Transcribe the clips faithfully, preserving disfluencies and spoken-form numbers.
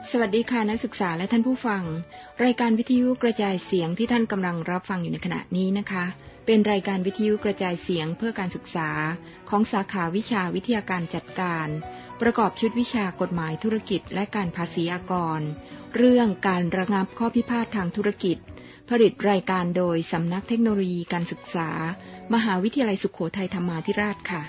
สวัสดีค่ะนักศึกษาและท่านผู้ฟังรายการวิทยุกระจายเสียงที่ท่านกำลังรับฟังอยู่ในขณะนี้นะคะเป็นรายการวิทยุกระจายเสียงเพื่อการศึกษาของสาขาวิชาวิทยาการจัดการประกอบชุดวิชากฎหมายธุรกิจและการภาษีอากรเรื่องการระงับข้อพิพาททางธุรกิจผลิตรายการโดยสำนักเทคโนโลยีการศึกษามหาวิทยาลัยสุโขทัยธรรมาธิราชค่ะ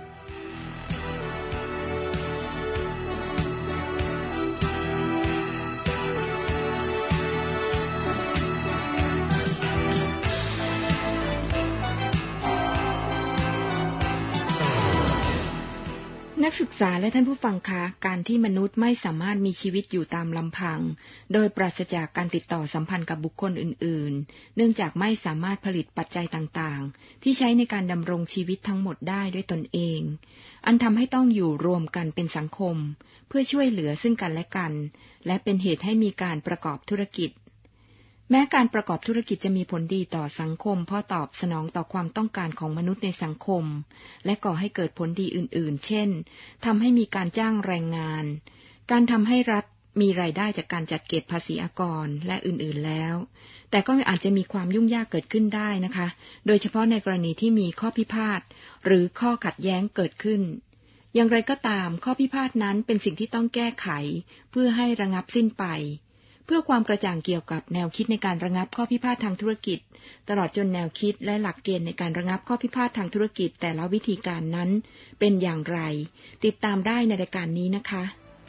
นักศึกษาและท่านผู้ฟังคะการที่มนุษย์ไม่สามารถมีชีวิตอยู่ตามลำพังโดยปราศจากการติดต่อสัมพันธ์กับบุคคลอื่นๆเนื่องจากไม่สามารถผลิตปัจจัยต่างๆที่ใช้ในการดำรงชีวิตทั้งหมดได้ด้วยตนเองอันทำให้ต้องอยู่รวมกันเป็นสังคมเพื่อช่วยเหลือซึ่งกันและกันและเป็นเหตุให้มีการประกอบธุรกิจแม้การประกอบธุรกิจจะมีผลดีต่อสังคมเพราะตอบสนองต่อความต้องการของมนุษย์ในสังคมและก่อให้เกิดผลดีอื่นๆเช่นทำให้มีการจ้างแรงงานการทำให้รัฐมีรายได้จากการจัดเก็บภาษีอากรและอื่นๆแล้วแต่ก็อาจจะมีความยุ่งยากเกิดขึ้นได้นะคะโดยเฉพาะในกรณีที่มีข้อพิพาทหรือข้อขัดแย้งเกิดขึ้นอย่างไรก็ตามข้อพิพาทนั้นเป็นสิ่งที่ต้องแก้ไขเพื่อให้ระงับสิ้นไปเพื่อความกระจ่างเกี่ยวกับแนวคิดในการระงับข้อพิพาททางธุรกิจตลอดจนแนวคิดและหลักเกณฑ์ในการระงับข้อพิพาททางธุรกิจแต่ละวิธีการนั้นเป็นอย่างไรติดตามได้ในรายการนี้นะคะ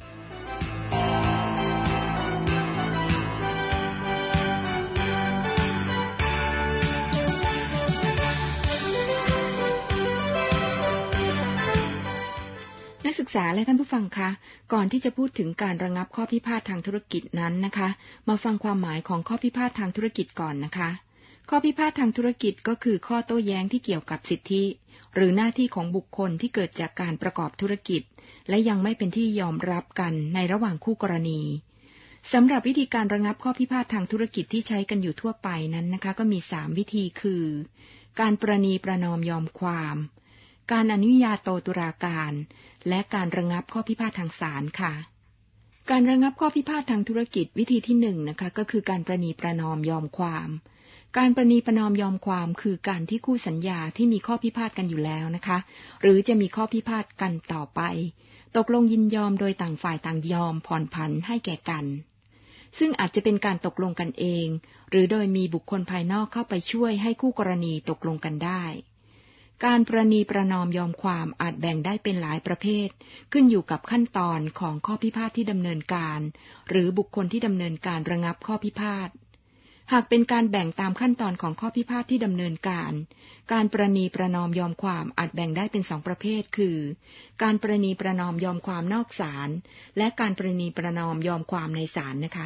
นักศึกษาและท่านผู้ฟังคะก่อนที่จะพูดถึงการระงับข้อพิพาททางธุรกิจนั้นนะคะมาฟังความหมายของข้อพิพาททางธุรกิจก่อนนะคะข้อพิพาททางธุรกิจก็คือข้อโต้แย้งที่เกี่ยวกับสิทธิหรือหน้าที่ของบุคคลที่เกิดจากการประกอบธุรกิจและยังไม่เป็นที่ยอมรับกันในระหว่างคู่กรณีสำหรับวิธีการระงับข้อพิพาททางธุรกิจที่ใช้กันอยู่ทั่วไปนั้นนะคะก็มีสามวิธีคือการประนีประนอมยอมความการอนุญาโตตุลาการและการระงับข้อพิพาททางศาลค่ะการระงับข้อพิพาททางธุรกิจวิธีที่หนึ่งนะคะก็คือการประนีประนอมยอมความการประนีประนอมยอมความคือการที่คู่สัญญาที่มีข้อพิพาทกันอยู่แล้วนะคะหรือจะมีข้อพิพาทกันต่อไปตกลงยินยอมโดยต่างฝ่ายต่างยอมผ่อนผันให้แก่กันซึ่งอาจจะเป็นการตกลงกันเองหรือโดยมีบุคคลภายนอกเข้าไปช่วยให้คู่กรณีตกลงกันได้การประนีประนอมยอมความอาจแบ่งได้เป็นหลายประเภทขึ้นอยู่กับขั้นตอนของข้อพิพาทที่ดำเนินการหรือบุคคลที่ดำเนินการระงับข้อพิพาทหากเป็นการแบ่งตามขั้นตอนของข้อพิพาทที่ดำเนินการการประนีประนอมยอมความอาจแบ่งได้เป็นสองประเภทคือการประนีประนอมยอมความนอกศาลและการประนีประนอมยอมความในศาลนะคะ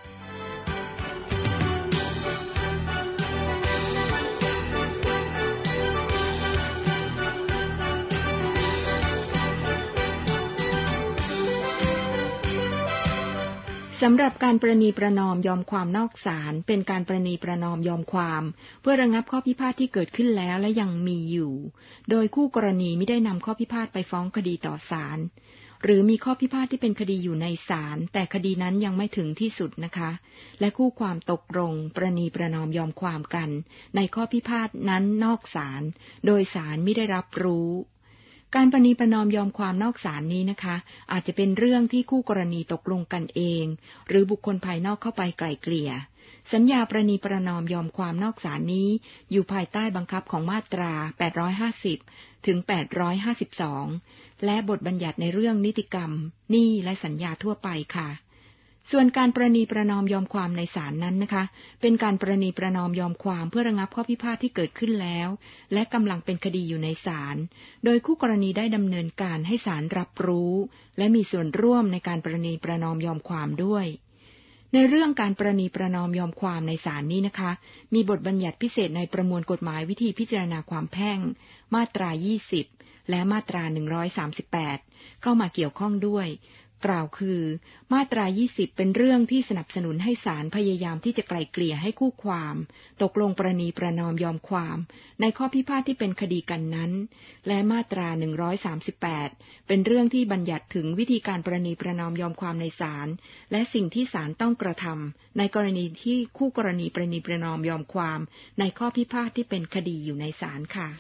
สำหรับการประนีประนอมยอมความนอกศาลเป็นการประนีประนอมยอมความเพื่อระงับข้อพิพาทที่เกิดขึ้นแล้วและยังมีอยู่โดยคู่กรณีไม่ได้นำข้อพิพาทไปฟ้องคดีต่อศาลหรือมีข้อพิพาทที่เป็นคดีอยู่ในศาลแต่คดีนั้นยังไม่ถึงที่สุดนะคะและคู่ความตกลงประนีประนอมยอมความกันในข้อพิพาทนั้นนอกศาลโดยศาลไม่ได้รับรู้การประนีประนอมยอมความนอกศาลนี้นะคะอาจจะเป็นเรื่องที่คู่กรณีตกลงกันเองหรือบุคคลภายนอกเข้าไปไกล่เกลี่ยสัญญาประนีประนอมยอมความนอกศาลนี้อยู่ภายใต้บังคับของมาตราแปดร้อยห้าสิบถึงแปดร้อยห้าสิบสองและบทบัญญัติในเรื่องนิติกรรมหนี้และสัญญาทั่วไปค่ะส่วนการประนีประนอมยอมความในศาลนั้นนะคะเป็นการประนีประนอมยอมความเพื่อระงับข้อพิพาทที่เกิดขึ้นแล้วและกำลังเป็นคดีอยู่ในศาลโดยคู่กรณีได้ดำเนินการให้ศาลรับรู้และมีส่วนร่วมในการประนีประนอมยอมความด้วยในเรื่องการประนีประนอมยอมความในศาลนี้นะคะมีบทบัญญัติพิเศษในประมวลกฎหมายวิธีพิจารณาความแพ่งมาตรายี่สิบและมาตราหนึ่งร้อยสามสิบแปดเข้ามาเกี่ยวข้องด้วยกล่าวคือมาตรายี่สิบเป็นเรื่องที่สนับสนุนให้ศาลพยายามที่จะไกล่เกลี่ยให้คู่ความตกลงประนีประนอมยอมความในข้อพิพาทที่เป็นคดีกันนั้นและมาตราหนึ่งร้อยสามสิบแปดเป็นเรื่องที่บัญญัติถึงวิธีการประนีประนอมยอมความในศาลและสิ่งที่ศาลต้องกระทำในกรณีที่คู่กรณีประนีประนอมยอมความในข้อพิพาทที่เป็นคดีอยู่ในศาลค่ะ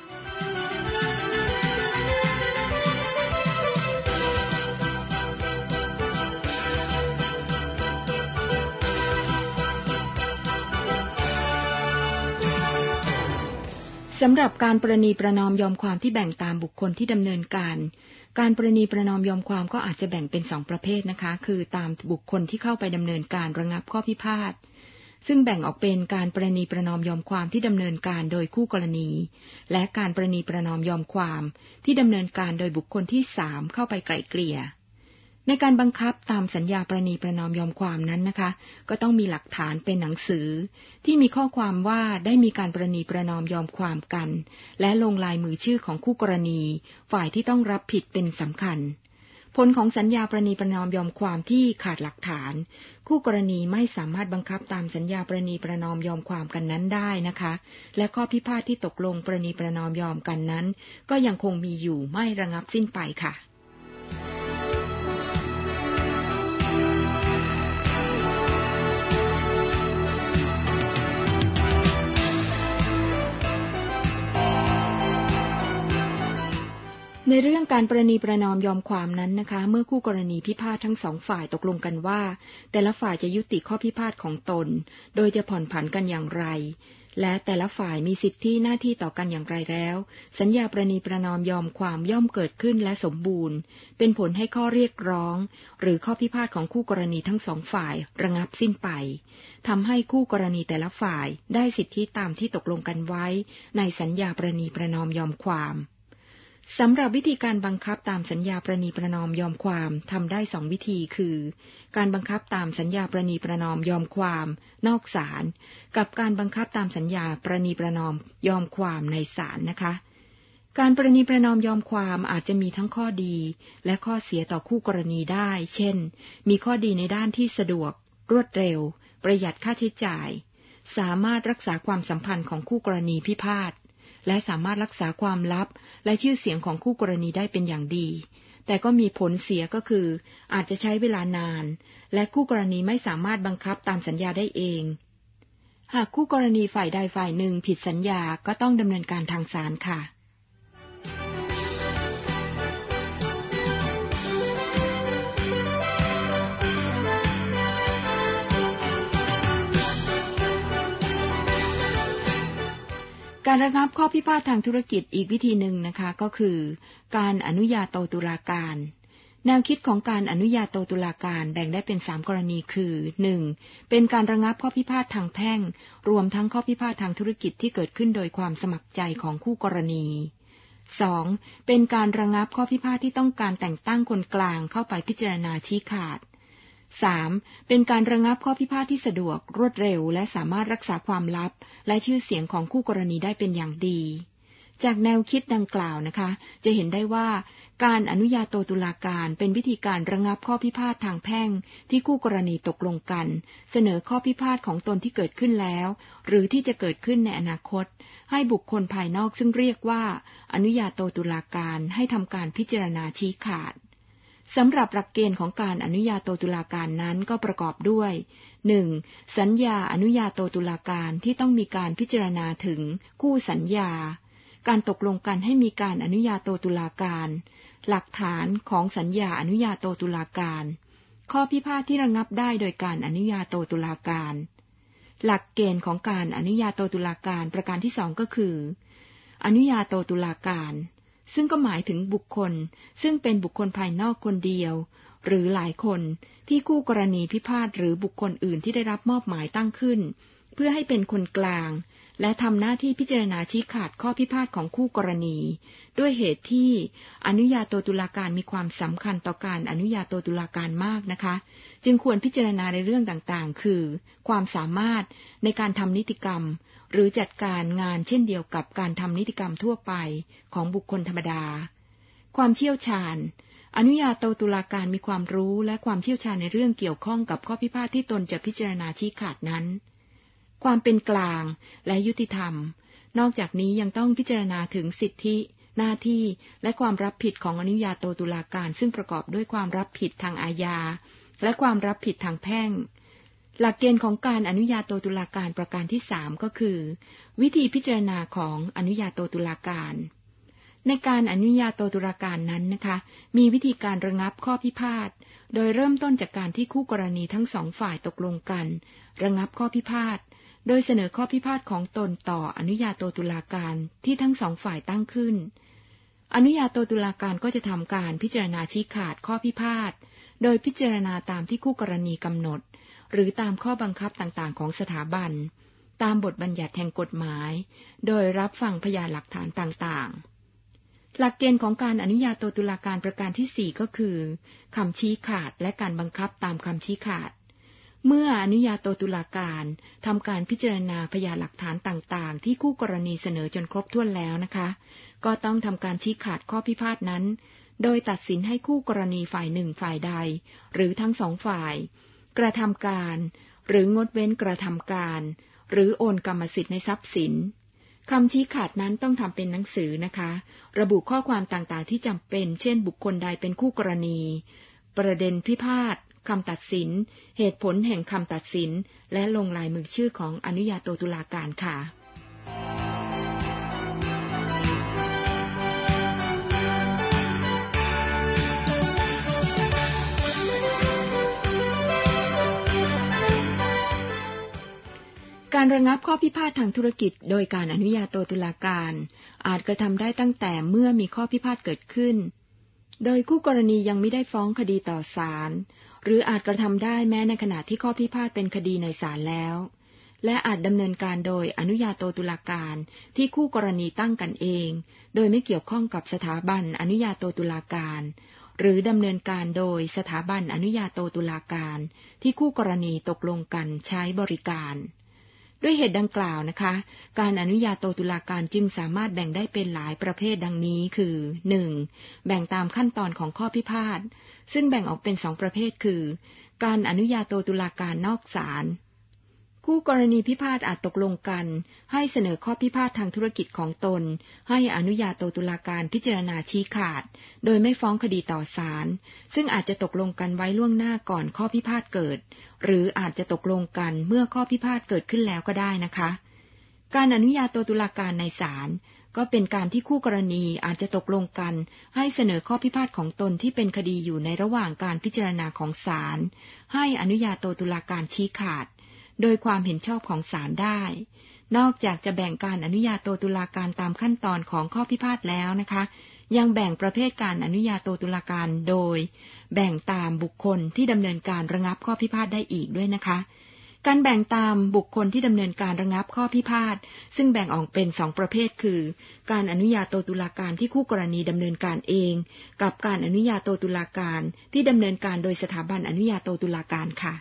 สำหรับการประนีประนอมยอมความที่แบ่งตามบุคคลที่ดำเนินการการประนีประนอมยอมความก็อาจจะแบ่งเป็นสองประเภทนะคะคือตามบุคคลที่เข้าไปดำเนินการระงับข้อพิพาทซึ่งแบ่งออกเป็นการประนีประนอมยอมความที่ดำเนินการโดยคู่กรณีและการประนีประนอมยอมความที่ดำเนินการโดยบุคคลที่สามเข้าไปไกล่เกลี่ยในการบังคับตามสัญญาประนีประนอมยอมความนั้นนะคะก็ต้องมีหลักฐานเป็นหนังสือที่มีข้อความว่าได้มีการประนีประนอมยอมความกันและลงลายมือชื่อของคู่กรณีฝ่ายที่ต้องรับผิดเป็นสำคัญผลของสัญญาประนีประนอมยอมความที่ขาดหลักฐานคู่กรณีไม่สามารถบังคับตามสัญญาประนีประนอมยอมความกันนั้นได้นะคะและข้อพิพาทที่ตกลงประนีประนอมยอมกันนั้นก็ยังคงมีอยู่ไม่ระงับสิ้นไปค่ะในเรื่องการประนีประนอมยอมความนั้นนะคะเมื่อคู่กรณีพิพาททั้งสองฝ่ายตกลงกันว่าแต่ละฝ่ายจะยุติข้อพิพาทของตนโดยจะผ่อนผันกันอย่างไรและแต่ละฝ่ายมีสิทธิหน้าที่ต่อกันอย่างไรแล้วสัญญาประนีประนอมยอมความย่อมเกิดขึ้นและสมบูรณ์เป็นผลให้ข้อเรียกร้องหรือข้อพิพาทของคู่กรณีทั้งสองฝ่ายระงับสิ้นไปทำให้คู่กรณีแต่ละฝ่ายได้สิทธิตามที่ตกลงกันไว้ในสัญญาประนีประนอมยอมความสำหรับวิธีการบังคับตามสัญญาประนีประนอมยอมความทำได้สองวิธีคือการบังคับตามสัญญาประนีประนอมยอมความนอกศาลกับการบังคับตามสัญญาประนีประนอมยอมความในศาลนะคะการประนีประนอมยอมความอาจจะมีทั้งข้อดีและข้อเสียต่อคู่กรณีได้เช่นมีข้อดีในด้านที่สะดวกรวดเร็วประหยัดค่าใช้จ่ายสามารถรักษาความสัมพันธ์ของคู่กรณีพิพาทและสามารถรักษาความลับและชื่อเสียงของคู่กรณีได้เป็นอย่างดีแต่ก็มีผลเสียก็คืออาจจะใช้เวลานานและคู่กรณีไม่สามารถบังคับตามสัญญาได้เองหากคู่กรณีฝ่ายใดฝ่ายหนึ่งผิดสัญญาก็ต้องดำเนินการทางศาลค่ะการระงับข้อพิพาททางธุรกิจอีกวิธีหนึ่งนะคะก็คือการอนุญาโตตุลาการแนวคิดของการอนุญาโตตุลาการแบ่งได้เป็นสามกรณีคือหนึ่งเป็นการระงับข้อพิพาททางแพ่งรวมทั้งข้อพิพาททางธุรกิจที่เกิดขึ้นโดยความสมัครใจของคู่กรณีสองเป็นการระงับข้อพิพาทที่ต้องการแต่งตั้งคนกลางเข้าไปพิจารณาชี้ขาดสามเป็นการระงับข้อพิพาทที่สะดวกรวดเร็วและสามารถรักษาความลับและชื่อเสียงของคู่กรณีได้เป็นอย่างดีจากแนวคิดดังกล่าวนะคะจะเห็นได้ว่าการอนุญาโตตุลาการเป็นวิธีการระงับข้อพิพาททางแพ่งที่คู่กรณีตกลงกันเสนอข้อพิพาทของตนที่เกิดขึ้นแล้วหรือที่จะเกิดขึ้นในอนาคตให้บุคคลภายนอกซึ่งเรียกว่าอนุญาโตตุลาการให้ทำการพิจารณาชี้ขาดสำหรับหลักเกณฑ์ของการอนุญาโตตุลาการนั้นก็ประกอบด้วย หนึ่ง. สัญญาอนุญาโตตุลาการที่ต้องมีการพิจารณาถึงคู่สัญญาการตกลงกันให้มีการอนุญาโตตุลาการหลักฐานของสัญญาอนุญาโตตุลาการข้อพิพาทที่ระงับได้โดยการอนุญาโตตุลาการหลักเกณฑ์ของการอนุญาโตตุลาการประการที่สองก็คืออนุญาโตตุลาการซึ่งก็หมายถึงบุคคลซึ่งเป็นบุคคลภายนอกคนเดียวหรือหลายคนที่คู่กรณีพิพาทหรือบุคคลอื่นที่ได้รับมอบหมายตั้งขึ้นเพื่อให้เป็นคนกลางและทำหน้าที่พิจารณาชี้ขาดข้อพิพาทของคู่กรณีด้วยเหตุที่อนุญาโตตุลาการมีความสำคัญต่อการอนุญาโตตุลาการมากนะคะจึงควรพิจารณาในเรื่องต่างๆคือความสามารถในการทำนิติกรรมหรือจัดการงานเช่นเดียวกับการทำนิติกรรมทั่วไปของบุคคลธรรมดาความเชี่ยวชาญอนุญาโตตุลาการมีความรู้และความเชี่ยวชาญในเรื่องเกี่ยวข้องกับข้อพิพาทที่ตนจะพิจารณาชี้ขาดนั้นความเป็นกลางและยุติธรรมนอกจากนี้ยังต้องพิจารณาถึงสิทธิหน้าที่และความรับผิดของอนุญาโตตุลาการซึ่งประกอบด้วยความรับผิดทางอาญาและความรับผิดทางแพ่งหลักเกณฑ์ของการอนุญาโตตุลาการประการที่สามก็คือวิธีพิจารณาของอนุญาโตตุลาการในการอนุญาโตตุลาการนั้นนะคะมีวิธีการระงับข้อพิพาทโดยเริ่มต้นจากการที่คู่กรณีทั้งสองฝ่ายตกลงกันระงับข้อพิพาทโดยเสนอข้อพิพาทของตนต่ออนุญาโตตุลาการที่ทั้งสองฝ่ายตั้งขึ้นอนุญาโตตุลาการก็จะทำการพิจารณาชี้ขาดข้อพิพาทโดยพิจารณาตามที่คู่กรณีกำหนดหรือตามข้อบังคับต่างๆของสถาบันตามบทบัญญัติแห่งกฎหมายโดยรับฟังพยานหลักฐานต่างๆหลักเกณฑ์ของการอนุญาโตตุลาการประการที่สี่ก็คือคำชี้ขาดและการบังคับตามคำชี้ขาดเมื่ออนุญาโตตุลาการทำการพิจารณาพยานหลักฐานต่างๆที่คู่กรณีเสนอจนครบถ้วนแล้วนะคะก็ต้องทำการชี้ขาดข้อพิพาทนั้นโดยตัดสินให้คู่กรณีฝ่ายหนึ่งฝ่ายใดหรือทั้งสองฝ่ายกระทำการหรืองดเว้นกระทำการหรือโอนกรรมสิทธิ์ในทรัพย์สินคำชี้ขาดนั้นต้องทำเป็นหนังสือนะคะระบุข้อความต่างๆที่จำเป็นเช่นบุคคลใดเป็นคู่กรณีประเด็นพิพาทคำตัดสินเหตุผลแห่งคำตัดสินและลงลายมือชื่อของอนุญาโตตุลาการค่ะการระงับข้อพิพาททางธุรกิจโดยการอนุญาโตตุลาการอาจกระทำได้ตั้งแต่เมื่อมีข้อพิพาทเกิดขึ้นโดยคู่กรณียังไม่ได้ฟ้องคดีต่อศาลหรืออาจกระทำได้แม้ในขณะที่ข้อพิพาทเป็นคดีในศาลแล้วและอาจดำเนินการโดยอนุญาโตตุลาการที่คู่กรณีตั้งกันเองโดยไม่เกี่ยวข้องกับสถาบันอนุญาโตตุลาการหรือดำเนินการโดยสถาบันอนุญาโตตุลาการที่คู่กรณีตกลงกันใช้บริการด้วยเหตุดังกล่าวนะคะการอนุญาโตตุลาการจึงสามารถแบ่งได้เป็นหลายประเภทดังนี้คือ หนึ่ง แบ่งตามขั้นตอนของข้อพิพาทซึ่งแบ่งออกเป็นสองประเภทคือการอนุญาโตตุลาการนอกศาลคู่กรณีพิพาทอาจตกลงกันให้เสนอข้อพิพาททางธุรกิจของตนให้อนุญาโตตุลาการพิจารณาชี้ขาดโดยไม่ฟ้องคดีต่อศาลซึ่งอาจจะตกลงกันไว้ล่วงหน้าก่อนข้อพิพาทเกิดหรืออาจจะตกลงกันเมื่อข้อพิพาทเกิดขึ้นแล้วก็ได้นะคะการอนุญาโตตุลาการในศาลก็เป็นการที่คู่กรณีอาจจะตกลงกันให้เสนอข้อพิพาทของตนที่เป็นคดีอยู่ในระหว่างการพิจารณาของศาลให้อนุญาโตตุลาการชี้ขาดโดยความเห็นชอบของศาลได้นอกจากจะแบ่งการอนุญาโตตุลาการตามขั้นตอนของข้อพิพาทแล้วนะคะยังแบ่งประเภทการอนุญาโตตุลาการโดยแบ่งตามบุคคลที่ดำเนินการระงับข้อพิพาทได้อีกด้วยนะคะการแบ่งตามบุคคลที่ดำเนินการระงับข้อพิพาทซึ่งแบ่งออกเป็นสองประเภทคือการอนุญาโตตุลาการที่คู่กรณีดำเนินการเองกับการอนุญาโตตุลาการที่ดำเนินการโดยสถาบันอนุญาโตตุลาการค่ะ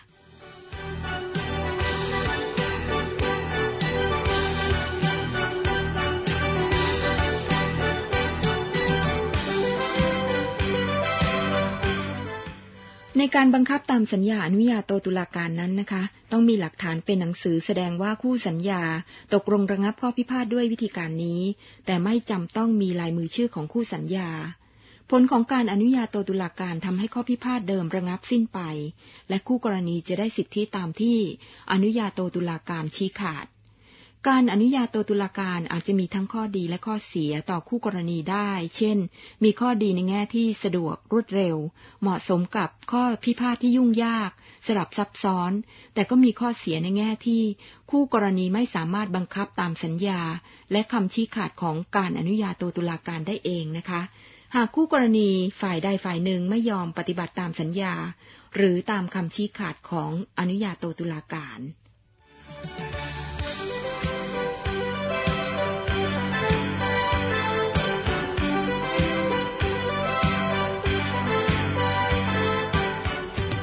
ในการบังคับตามสัญญาอนุญาโตตุลาการนั้นนะคะต้องมีหลักฐานเป็นหนังสือแสดงว่าคู่สัญญาตกลงระงับข้อพิพาทด้วยวิธีการนี้แต่ไม่จำต้องมีลายมือชื่อของคู่สัญญาผลของการอนุญาโตตุลาการทำให้ข้อพิพาทเดิมระงับสิ้นไปและคู่กรณีจะได้สิทธิตามที่อนุญาโตตุลาการชี้ขาดการอนุญาโตตุลาการอาจจะมีทั้งข้อดีและข้อเสียต่อคู่กรณีได้เช่นมีข้อดีในแง่ที่สะดวกรวดเร็วเหมาะสมกับข้อพิพาทที่ยุ่งยากสลับซับซ้อนแต่ก็มีข้อเสียในแง่ที่คู่กรณีไม่สามารถบังคับตามสัญญาและคำชี้ขาดของการอนุญาโตตุลาการได้เองนะคะหากคู่กรณีฝ่ายใดฝ่ายหนึ่งไม่ยอมปฏิบัติตามสัญญาหรือตามคำชี้ขาดของอนุญาโตตุลาการนัก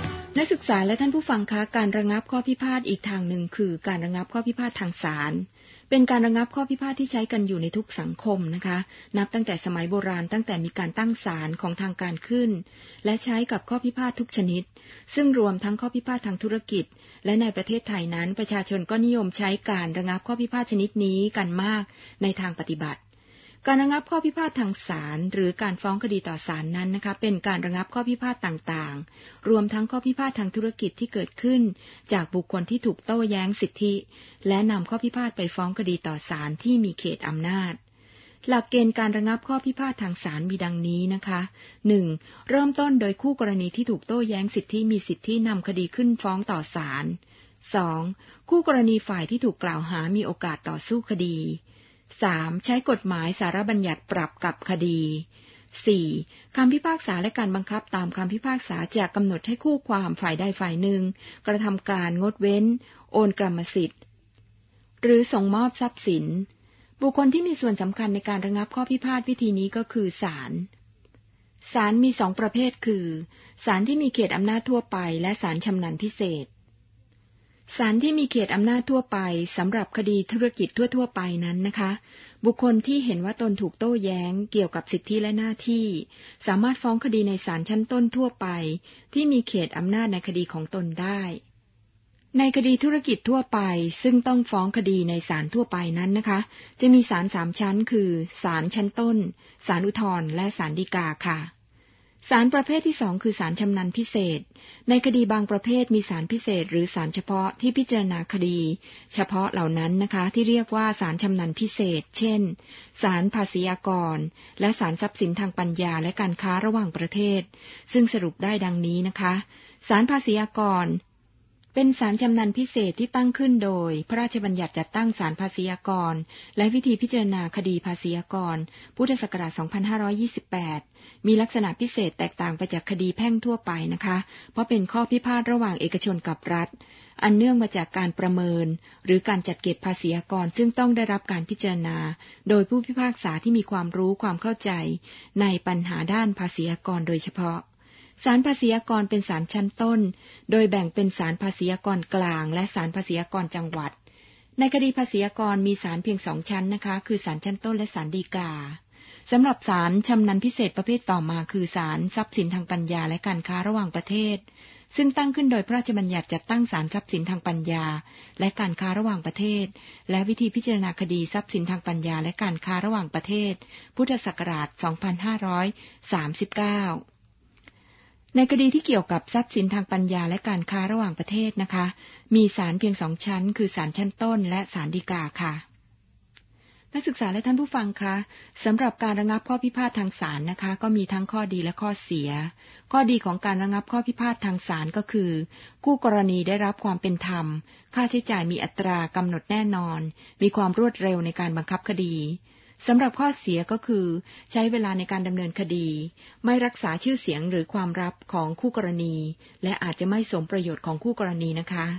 กศึกษาและท่านผู้ฟังคะการระงับข้อพิพาทอีกทางหนึ่งคือการระงับข้อพิพาททางศาลเป็นการระงับข้อพิพาทที่ใช้กันอยู่ในทุกสังคมนะคะนับตั้งแต่สมัยโบราณตั้งแต่มีการตั้งศาลของทางการขึ้นและใช้กับข้อพิพาททุกชนิดซึ่งรวมทั้งข้อพิพาททางธุรกิจและในประเทศไทยนั้นประชาชนก็นิยมใช้การระงับข้อพิพาทชนิดนี้กันมากในทางปฏิบัติการระงับข้อพิพาททางศาลหรือการฟ้องคดีต่อศาลนั้นนะคะเป็นการระงับข้อพิพาทต่างๆรวมทั้งข้อพิพาททางธุรกิจที่เกิดขึ้นจากบุคคลที่ถูกโต้แย้งสิทธิและนำข้อพิพาทไปฟ้องคดีต่อศาลที่มีเขตอำนาจหลักเกณฑ์การระงับข้อพิพาททางศาลมีดังนี้นะคะ หนึ่ง. เริ่มต้นโดยคู่กรณีที่ถูกโต้แย้งสิทธิมีสิทธินำคดีขึ้นฟ้องต่อศาล สอง. คู่กรณีฝ่ายที่ถูกกล่าวหามีโอกาสต่อสู้คดีสาม ใช้กฎหมายสาระบัญญัติปรับกับคดี สี่. คำพิพากษาและการบังคับตามคำพิพากษาจะกำหนดให้คู่ความฝ่ายใดฝ่ายหนึ่งกระทำการงดเว้นโอนกรรมสิทธิ์หรือส่งมอบทรัพย์สินบุคคลที่มีส่วนสำคัญในการระงับข้อพิพาทวิธีนี้ก็คือศาลศาลมีสองประเภทคือศาลที่มีเขตอำนาจทั่วไปและศาลชำนาญพิเศษศาลที่มีเขตอำนาจทั่วไปสำหรับคดีธุรกิจทั่วๆไปนั้นนะคะบุคคลที่เห็นว่าตนถูกโต้แย้งเกี่ยวกับสิทธิและหน้าที่สามารถฟ้องคดีในศาลชั้นต้นทั่วไปที่มีเขตอำนาจในคดีของตนได้ในคดีธุรกิจทั่วไปซึ่งต้องฟ้องคดีในศาลทั่วไปนั้นนะคะจะมีศาลสามชั้นคือศาลชั้นต้นศาลอุทธรณ์และศาลฎีกาค่ะศาลประเภทที่สองคือศาลชำนาญพิเศษในคดีบางประเภทมีศาลพิเศษหรือศาลเฉพาะที่พิจารณาคดีเฉพาะเหล่านั้นนะคะที่เรียกว่าศาลชำนาญพิเศษเช่นศาลภาษีอากรและศาลทรัพย์สินทางปัญญาและการค้าระหว่างประเทศซึ่งสรุปได้ดังนี้นะคะศาลภาษีอากรเป็นศาลชำนาญพิเศษที่ตั้งขึ้นโดยพระราชบัญญัติจัดตั้งศาลภาษีอากรและวิธีพิจารณาคดีภาษีอากรพุทธศักราชสองพันห้าร้อยยี่สิบแปดมีลักษณะพิเศษแตกต่างไปจากคดีแพ่งทั่วไปนะคะเพราะเป็นข้อพิพาทระหว่างเอกชนกับรัฐอันเนื่องมาจากการประเมินหรือการจัดเก็บภาษีอากรซึ่งต้องได้รับการพิจารณาโดยผู้พิพากษาที่มีความรู้ความเข้าใจในปัญหาด้านภาษีอากรโดยเฉพาะศาลภาษีอากรเป็นศาลชั้นต้นโดยแบ่งเป็นศาลภาษีอากรกลางและศาลภาษีอากรจังหวัดในคดีภาษีอากรมีศาลเพียงสองชั้นนะคะคือศาลชั้นต้นและศาลฎีกาสำหรับศาลชำนาญพิเศษประเภทต่อมาคือศาลทรัพย์สินทางปัญญาและการค้าระหว่างประเทศซึ่งตั้งขึ้นโดยพระราชบัญญัติจัดตั้งศาลทรัพย์สินทางปัญญาและการค้าระหว่างประเทศและวิธีพิจารณาคดีทรัพย์สินทางปัญญาและการค้าระหว่างประเทศพุทธศักราชสองพันห้าร้อยสามสิบเก้าในคดีที่เกี่ยวกับทรัพย์สินทางปัญญาและการค้าระหว่างประเทศนะคะมีศาลเพียงสองชั้นคือศาลชั้นต้นและศาลฎีกาค่ะนักศึกษาและท่านผู้ฟังคะสำหรับการระงับข้อพิพาททางศาลนะคะก็มีทั้งข้อดีและข้อเสียข้อดีของการระงับข้อพิพาททางศาลก็คือคู่กรณีได้รับความเป็นธรรมค่าใช้จ่ายมีอัตรากำหนดแน่นอนมีความรวดเร็วในการบังคับคดีสำหรับข้อเสียก็คือใช้เวลาในการดำเนินคดีไม่รักษาชื่อเสียงหรือความลับของคู่กรณีและอาจจะไม่สมประโยชน์ของคู่กรณีนะคะ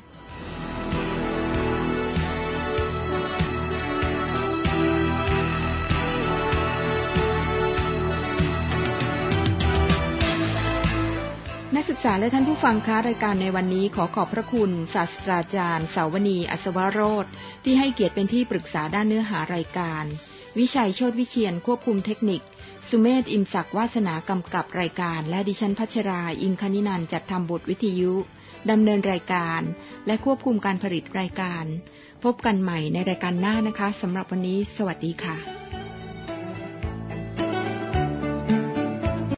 นักศึกษาและท่านผู้ฟังคะรายการในวันนี้ขอขอบพระคุณศาสตราจารย์เสาวณี อัศวโรจน์ที่ให้เกียรติเป็นที่ปรึกษาด้านเนื้อหารายการวิชัยโชติวิเชียรควบคุมเทคนิคสุเมธ อิมศักดิ์วาสนากำกับรายการและดิฉันพัชราอินคณินันท์จัดทำบทวิทยุดำเนินรายการและควบคุมการผลิตรายการพบกันใหม่ในรายการหน้านะคะสำหรับวันนี้สวัสดีค่ะ